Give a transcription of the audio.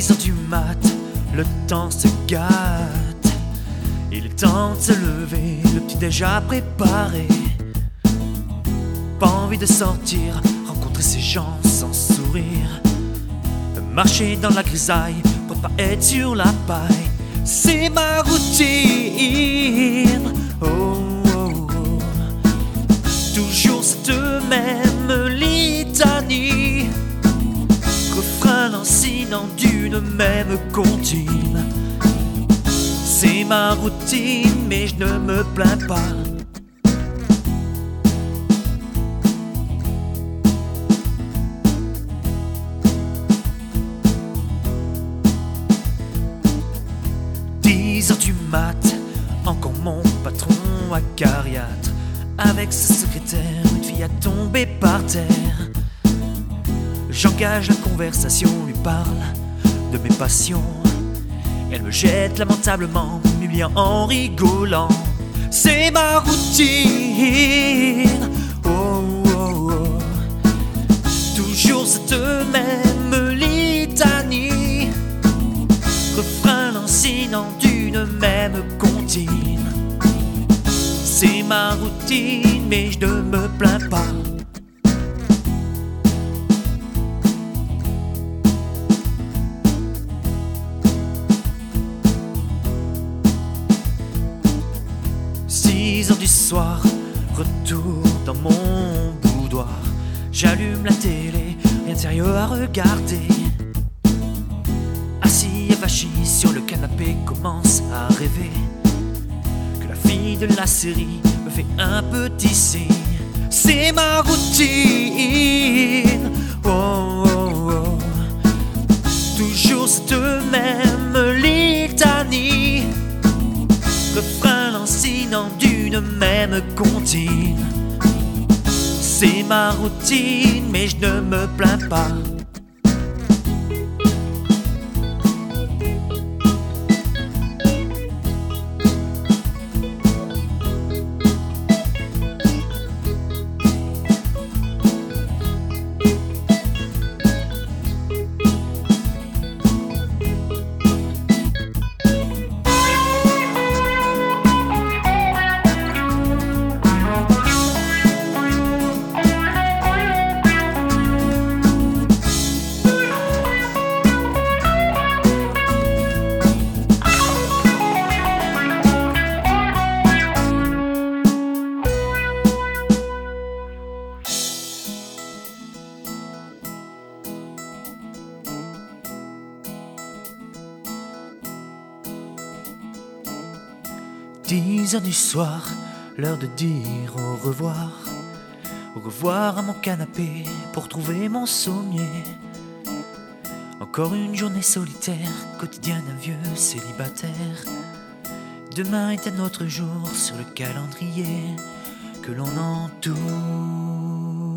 10 heures du mat, le temps se gâte. Il est temps de se lever, le petit déjà préparé. Pas envie de sortir, rencontrer ces gens sans sourire. Marcher dans la grisaille pour pas être sur la paille, c'est ma routine. Oh, oh, oh. Toujours cette même litanie, refrain lancinant d'une même comptine. C'est ma routine, mais je ne me plains pas. 10 heures du mat, encore mon patron acariâtre. Avec sa secrétaire, une fille a tombé par terre. J'engage la conversation, lui parle de mes passions. Elle me jette lamentablement, m'humiliant en rigolant. C'est ma routine. Oh, oh, oh. Toujours cette même litanie, refrain lancinant d'une même comptine. C'est ma routine, mais je ne me plains pas. Six heures du soir, retour dans mon boudoir. J'allume la télé, rien de sérieux à regarder. Assis avachi sur le canapé, commence à rêver que la fille de la série me fait un petit signe. C'est ma routine. Oh, oh, oh. Toujours cette même litanie, refrain lancinant d'une même comptine. C'est ma routine, mais je ne me plains pas. Dix heures du soir, l'heure de dire au revoir. Au revoir à mon canapé pour trouver mon sommier. Encore une journée solitaire, quotidien d'un vieux célibataire. Demain est un autre jour sur le calendrier que l'on entoure.